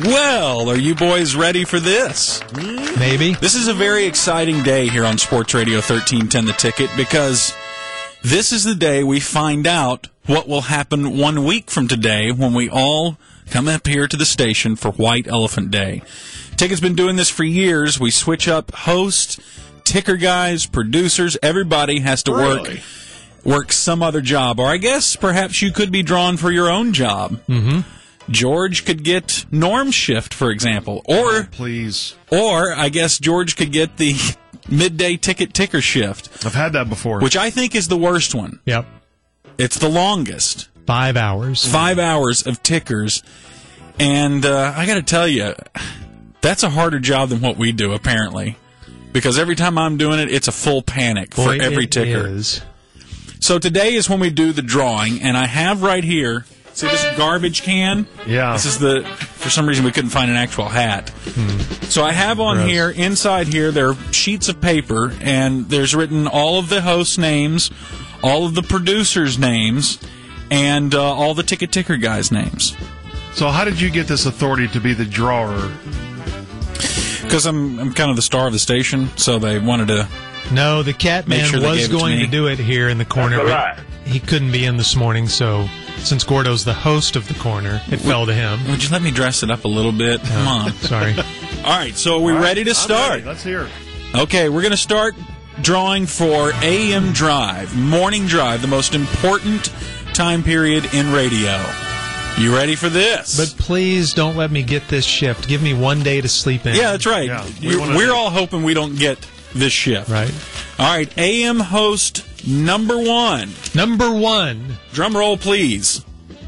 Well, are you boys ready for this? Maybe. This is a very exciting day here on Sports Radio 1310 The Ticket because this is the day we find out what will happen 1 week from today when we all come up here to the station for White Elephant Day. Ticket's been doing this for years. We switch up hosts, ticker guys, producers. Everybody has to work some other job. Or I guess perhaps you could be drawn for your own job. Mm-hmm. George could get Norm's shift, for example. Or please. Or I guess George could get the midday ticker shift. I've had that before. Which I think is the worst one. Yep. It's the longest. 5 hours. 5 hours of tickers. And I got to tell you, that's a harder job than what we do, apparently. Because every time I'm doing it, it's a full panic for every ticker. Is. So today is when we do the drawing, and I have right here, see this garbage can? Yeah. This is for some reason we couldn't find an actual hat. So I have on here, inside here, there are sheets of paper, and there's written all of the host names, all of the producers' names, and all the ticker guys' names. So how did you get this authority to be the drawer? Because I'm kind of the star of the station, so they wanted to. No, the cat man was going to do it here in the corner, but he couldn't be in this morning, so since Gordo's the host of the corner, it fell to him. Would you let me dress it up a little bit? Come on. Sorry. All right, so are we ready to start? Ready. Let's hear it. Okay, we're going to start drawing for AM Drive, Morning Drive, the most important time period in radio. You ready for this? But please don't let me get this shift. Give me 1 day to sleep in. Yeah, that's right. Yeah, we're all hoping we don't get this shift. Right. All right, AM host number 1. Number 1. Drum roll, please.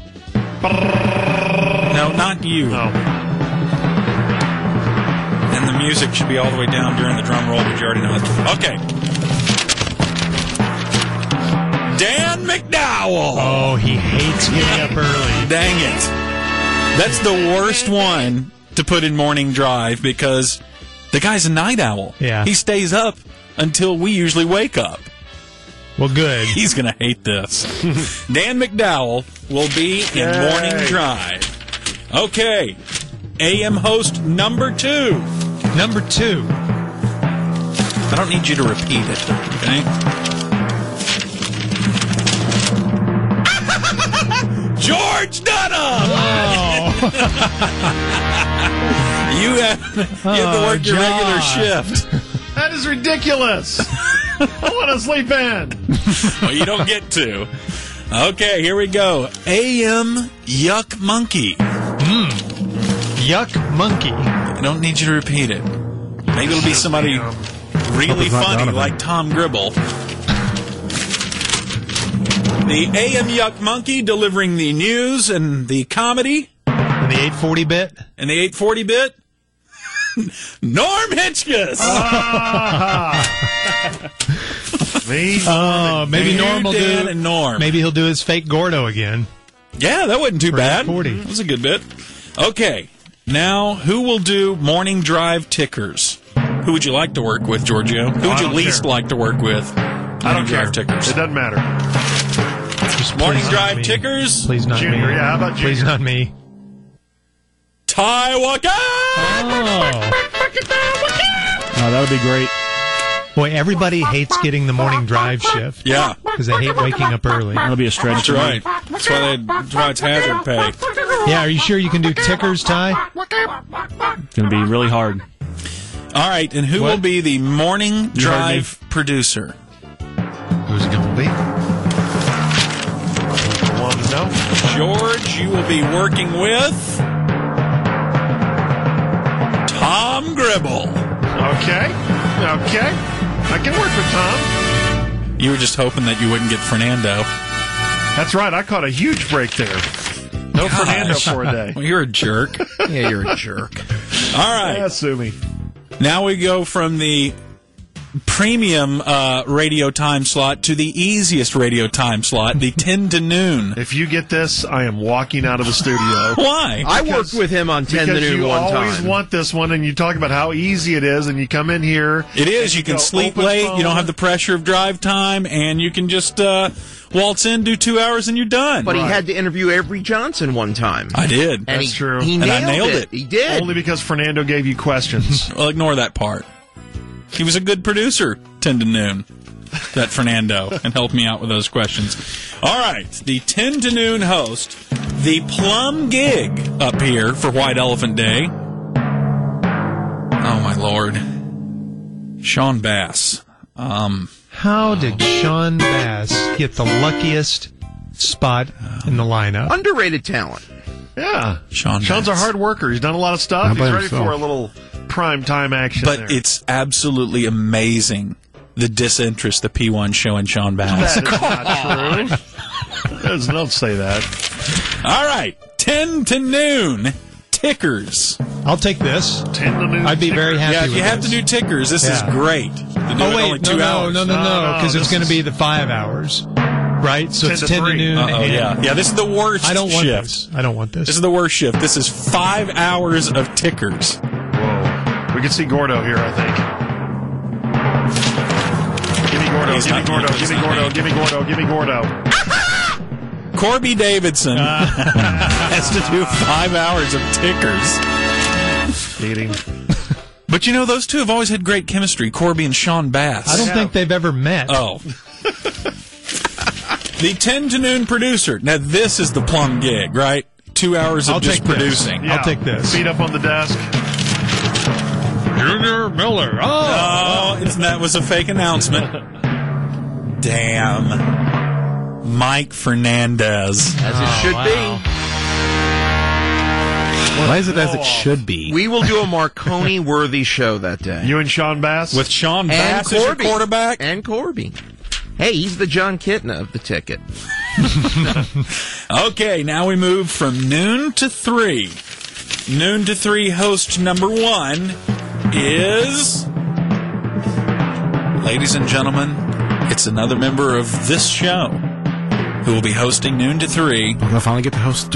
No, not you. No. And the music should be all the way down during the drum roll, but you already know it. Okay. Dan McDowell. Oh, he hates getting up early. Dang it. That's the worst one to put in Morning Drive because the guy's a night owl. Yeah. He stays up until we usually wake up. Well, good. He's going to hate this. Dan McDowell will be in Morning Drive. Okay. AM host number 2. Number 2. I don't need you to repeat it, okay? George Dunham! Oh. You have to work your regular shift. That is ridiculous. I want to sleep in. Well, you don't get to. Okay, here we go. AM Yuck Monkey. Yuck Monkey. I don't need you to repeat it. Maybe it'll be somebody really funny like Tom Gribble. The AM Yuck Monkey delivering the news and the comedy. And the 840-bit? And the 840-bit. Norm Hitchkiss. Maybe Norm will Dan do. And Norm. Maybe he'll do his fake Gordo again. Yeah, that wasn't too bad. 840. That was a good bit. Okay, now who will do Morning Drive tickers? Who would you like to work with, Giorgio? Who would you least like to work with? I don't care. Tickers. It doesn't matter. Just Morning please Drive not me. tickers. Please not Junior, me. yeah, how about Please Junior? not me. Ty Waka! Oh. Oh, that would be great. Boy, everybody hates getting the morning drive shift. Yeah, Because they hate waking up early. That'll be a stretch. that's right. That's why it's hazard pay. Yeah, are you sure you can do tickers, Ty? It's going to be really hard. All right, and who will be the Morning Drive producer? Who's it going to be? Want to know? George, you will be working with Tom Gribble. Okay. I can work with Tom. You were just hoping that you wouldn't get Fernando. That's right. I caught a huge break there. No Fernando for a day. Well, you're a jerk. Yeah, you're a jerk. All right. Yeah, sue me. Now we go from the premium radio time slot to the easiest radio time slot, the 10 to noon. If you get this, I am walking out of the studio. Why? I worked with him on 10 to noon one time. You always want this one, and you talk about how easy it is, and you come in here. It is. You can sleep late. Phone. You don't have the pressure of drive time, and you can just waltz in, do 2 hours, and you're done. But he had to interview Avery Johnson one time. I did. And That's true. He and I nailed it. He did. Only because Fernando gave you questions. Well, ignore that part. He was a good producer, 10 to noon, that Fernando, and helped me out with those questions. All right, the 10 to noon host, the plum gig up here for White Elephant Day. Oh, my Lord. Sean Bass. How did Sean Bass get the luckiest spot in the lineup? Underrated talent. Yeah. Sean's a hard worker. He's done a lot of stuff. He's ready for a little prime time action But it's absolutely amazing, the disinterest the P1 show in Sean Bass. That is not true. Don't say that. All right, 10 to noon. Tickers. I'll take this. 10 to noon. I'd be very happy with this. Yeah, if you have to do tickers, this is great. To do it only 2 hours. No, because it's going to be the 5 hours, right? So it's 10 to noon. Yeah, this is the worst I don't want shift. this. I don't want this. This is the worst shift. This is 5 hours of tickers. Whoa. We can see Gordo here, I think. Give me Gordo, give me Gordo, give me Gordo. Corby Davidson has to do 5 hours of tickers. Eating. But you know, those two have always had great chemistry, Corby and Sean Bass. I don't think they've ever met. Oh. The 10 to noon producer. Now, this is the plum gig, right? 2 hours of just producing. Yeah. I'll take this. Feet up on the desk. Junior Miller. Oh, that was a fake announcement. Damn. Mike Fernandez. As it should be. Why is it as it should be? We will do a Marconi-worthy show that day. You and Sean Bass? With Sean Bass as your quarterback? And Corby. Hey, he's the John Kitna of the ticket. Okay, now we move from noon to 3. Noon to 3 host number 1 is... Ladies and gentlemen, it's another member of this show who will be hosting noon to 3. Do I finally get the host?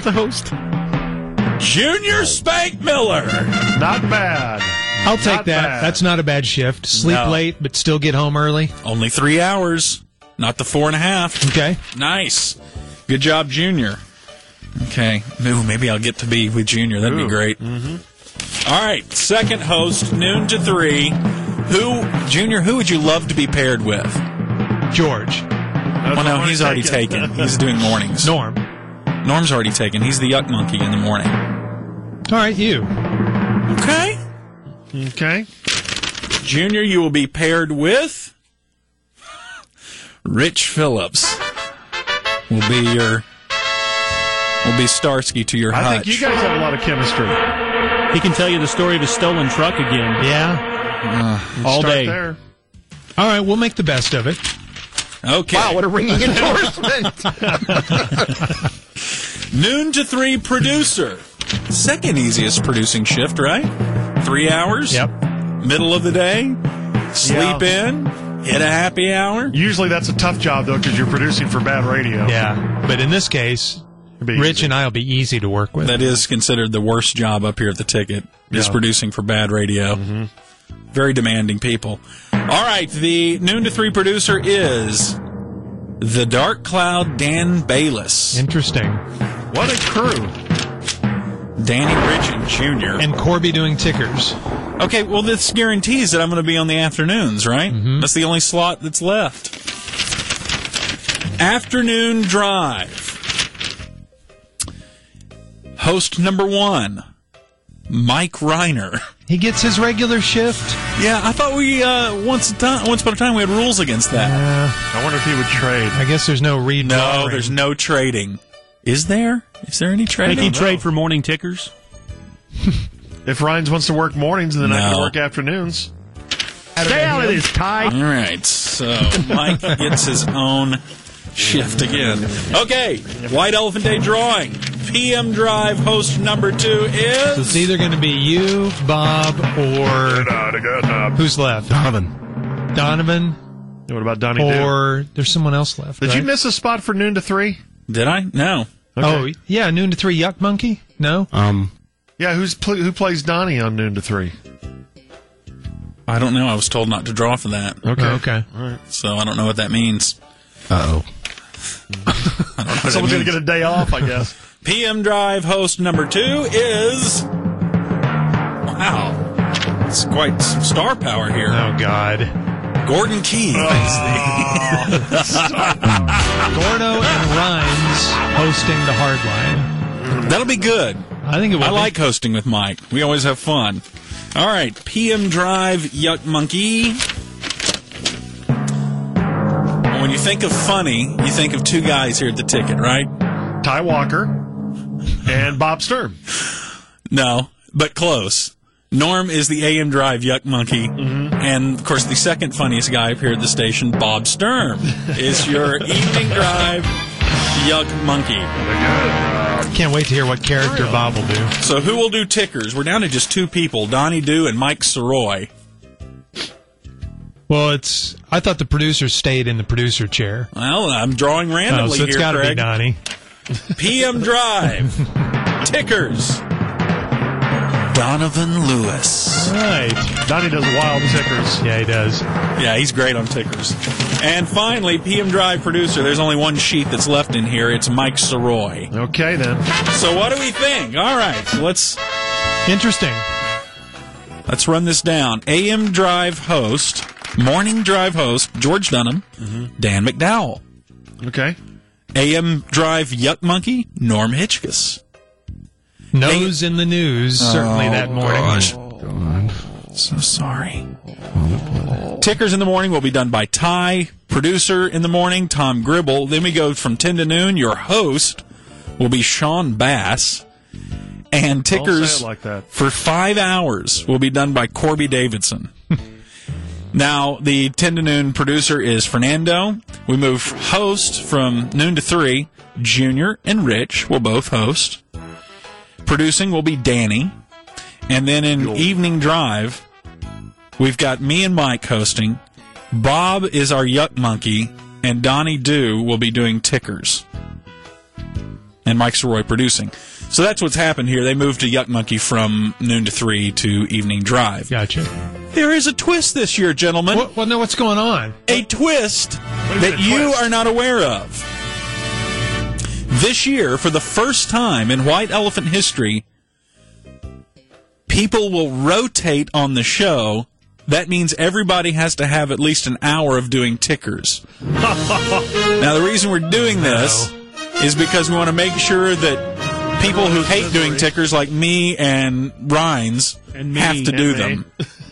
Junior Spank Miller. Not bad. I'll take that. Bad. That's not a bad shift. Sleep late, but still get home early. Only 3 hours, not the 4.5. Okay. Nice. Good job, Junior. Okay. Ooh, maybe I'll get to be with Junior. That'd be great. Mm-hmm. All right. Second host, noon to 3. Junior, who would you love to be paired with? George. Well, no, he's already taken. He's doing mornings. Norm's already taken. He's the yuck monkey in the morning. All right, you. Okay. Junior, you will be paired with Rich Phillips. Will be Starsky to your hutch. I think you guys have a lot of chemistry. He can tell you the story of his stolen truck again. Yeah. All day. There. All right, we'll make the best of it. Okay. Wow, what a ringing endorsement. Noon to 3 producer. Second easiest producing shift, right? 3 hours? Yep. Middle of the day? Sleep in? Hit a happy hour? Usually that's a tough job, though, because you're producing for bad radio. Yeah, but in this case, Rich and I will be easy to work with. That is considered the worst job up here at the ticket, is producing for bad radio. Mm-hmm. Very demanding people. All right, the noon to 3 producer is the Dark Cloud Dan Bayless. Interesting. What a crew. Danny, Rich, and Junior. And Corby doing tickers. Okay, well, this guarantees that I'm going to be on the afternoons, right? Mm-hmm. That's the only slot that's left. Afternoon Drive. Host number 1, Mike Reiner. He gets his regular shift. Yeah, I thought we once upon a time we had rules against that. I wonder if he would trade. I guess there's no read. No, there's no trading. Is there? Is there any trading? Think he'd trade for morning tickers? If Rhines wants to work mornings, then I can work afternoons. Stay out of this, Ty. All right, so Mike gets his own shift again. Okay, White Elephant Day drawing. PM Drive host number 2 is... So it's either going to be you, Bob, or... Who's left? Donovan. Donovan. What about Donnie Or there's someone else left. Did you miss a spot for noon to 3? Did I? No. Okay. Oh, yeah, noon to 3, Yuck Monkey? No? Yeah, who plays Donnie on noon to 3? I don't know. I was told not to draw for that. Okay. Okay. All right. So I don't know what that means. Uh-oh. I don't know what Someone's going to get a day off, I guess. PM Drive host number 2 is... Wow. It's quite some star power here. Oh, God. Gordon Key. Gordo and Rhymes hosting the Hardline. That'll be good. I think it will. I like hosting with Mike. We always have fun. All right, PM Drive, Yuck Monkey. When you think of funny, you think of 2 guys here at the ticket, right? Ty Walker and Bob Sturm. No, but close. Norm is the AM Drive Yuck Monkey, and, of course, the second funniest guy up here at the station, Bob Sturm, is your Evening Drive Yuck Monkey. Can't wait to hear what character Bob will do. So who will do tickers? We're down to just 2 people, Donnie Dew and Mike Soroy. Well, I thought the producer stayed in the producer chair. Well, I'm drawing randomly so it's here, gotta Craig. be Donnie. PM Drive, tickers. Donovan Lewis. Right. Donnie does wild tickers. Yeah, he does. Yeah, he's great on tickers. And finally, PM Drive producer. There's only one sheet that's left in here. It's Mike Soroy. Okay, then. So what do we think? All right, so let's run this down. AM Drive host, Morning Drive host, George Dunham, Dan McDowell. Okay. AM Drive Yuck Monkey, Norm Hitchkus. Nose in the news, certainly that morning. Gosh. So sorry. Tickers in the morning will be done by Ty. Producer in the morning, Tom Gribble. Then we go from 10 to noon. Your host will be Sean Bass. And tickers like that. for 5 hours will be done by Corby Davidson. Now, the 10 to noon producer is Fernando. We move host from noon to 3. Junior and Rich will both host. Producing will be Danny. And then in Evening Drive, we've got me and Mike hosting. Bob is our Yuck Monkey, and Donnie Dew will be doing tickers. And Mike Soroy producing. So that's what's happened here. They moved to Yuck Monkey from noon to 3 to Evening Drive. Gotcha. There is a twist this year, gentlemen. Well, no, what's going on? A twist that you are not aware of. This year, for the first time in White Elephant history, people will rotate on the show. That means everybody has to have at least an hour of doing tickers. Now, the reason we're doing this is because we want to make sure that people who hate doing tickers, like me and Rhines, have to do them.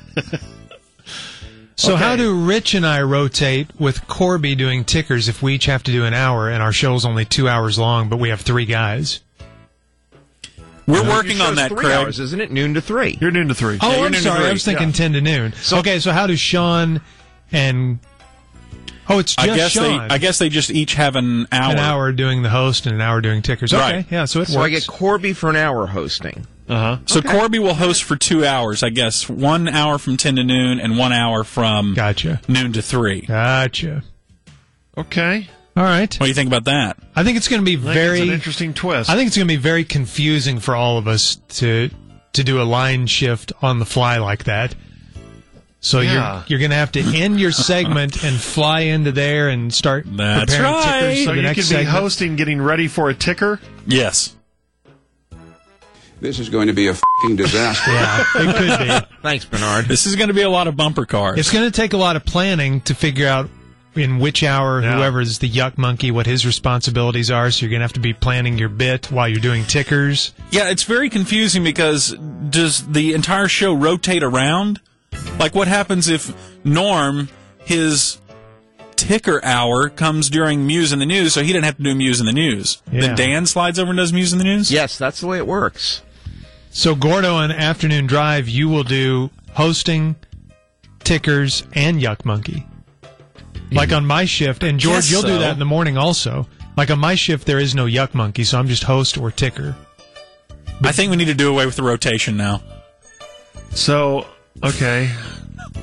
So how do Rich and I rotate with Corby doing tickers if we each have to do an hour and our show's only 2 hours long, but we have 3 guys? We're working on that, 3 Craig. hours, isn't it? Noon to 3. You're noon to 3. Oh, you're I'm noon to sorry. 3. I was thinking 10 to noon. Okay, so how do Sean and... Oh, it's just Sean. I guess they just each have an hour. An hour doing the host and an hour doing tickers. Okay, Right. yeah, so it works. So I get Corby for an hour hosting. So Corby will host for 2 hours, I guess. 1 hour from 10 to noon and 1 hour from noon to 3. Gotcha. Okay. All right. What do you think about that? I think it's going to be It's very an interesting twist. I think it's going to be very confusing for all of us to do a line shift on the fly like that. So you're going to have to end your segment and fly into there and start preparing tickers So for the you next could be segment. hosting, getting ready for a ticker? Yes. This is going to be a f***ing disaster. Yeah, it could be. Thanks, Bernard. This is going to be a lot of bumper cars. It's going to take a lot of planning to figure out in which hour whoever's the Yuck Monkey, what his responsibilities are. So you're going to have to be planning your bit while you're doing tickers. Yeah, it's very confusing because does the entire show rotate around? Like what happens if Norm, his ticker hour comes during Muse in the News, so he didn't have to do Muse in the News. Yeah. Then Dan slides over and does Muse in the News? Yes, that's the way it works. So Gordo on Afternoon Drive, you will do hosting, tickers, and Yuck Monkey. Like on my shift, and George, you'll do that in the morning also. Like on my shift, there is no Yuck Monkey, so I'm just host or ticker. I think we need to do away with the rotation now. So, okay. So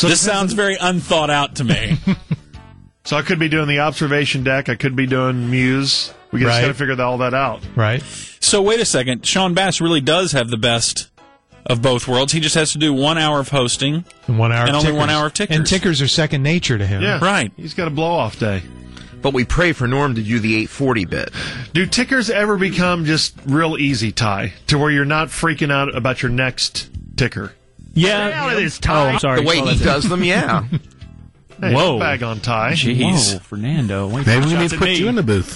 This sounds very unthought out to me. So I could be doing the observation deck. I could be doing Muse. We just got to figure all that out. Right. So wait a second. Sean Bass really does have the best of both worlds. He just has to do 1 hour of hosting and 1 hour and only 1 hour of tickers. And tickers are second nature to him. Yeah. Right. He's got a blow-off day. But we pray for Norm to do the 840 bit. Do tickers ever become just real easy, Ty, to where you're not freaking out about your next ticker? Yeah. It is Ty. Oh, I'm sorry. The way he does them, yeah. Hey, Whoa. don't bag on Ty. Jeez. Whoa, Fernando. Maybe we need to put you in the booth.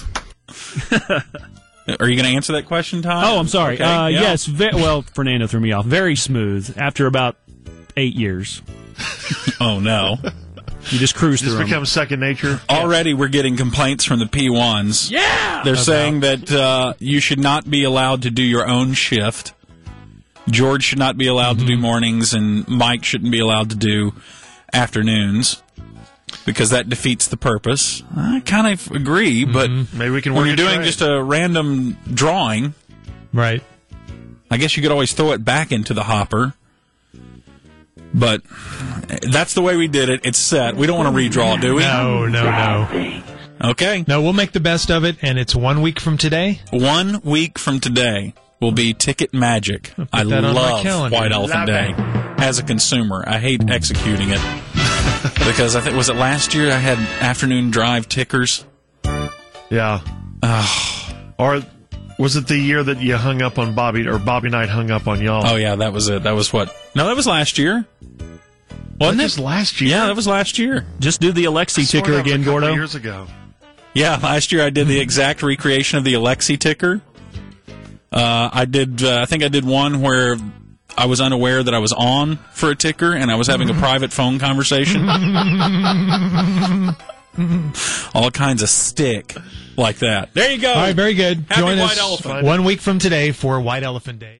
Are you going to answer that question, Todd? Oh, I'm sorry. Okay, yeah. Yes. Well, Fernando threw me off. Very smooth after about 8 years. Oh, no. You just cruise through This them. becomes second nature. Already we're getting complaints from the P1s. Yeah! They're saying that you should not be allowed to do your own shift. George should not be allowed to do mornings, and Mike shouldn't be allowed to do afternoons because that defeats the purpose. I kind of agree, but Maybe we can when work you're a doing trade. just a random drawing, Right. I guess you could always throw it back into the hopper. But that's the way we did it. It's set. We don't want to redraw, do we? No. Okay. No, we'll make the best of it, and it's 1 week from today. 1 week from today will be Ticket Magic. I that on my love calendar. White Elephant Day as a consumer. I hate executing it because I think was it last year I had afternoon drive tickers. Yeah. Or was it the year that you hung up on Bobby, or Bobby Knight hung up on y'all? Oh yeah, that was it. That was what? No, that was last year. Wasn't Just it? last year? Yeah, that was last year. Just do the Alexi I swore ticker that was again, a couple Gordo. years ago. Yeah, last year I did the exact recreation of the Alexi ticker. I did. I think I did one where I was unaware that I was on for a ticker and I was having a private phone conversation. All kinds of stick like that. There you go. All right, very good. Happy Join White us Elephant. 1 week from today for White Elephant Day.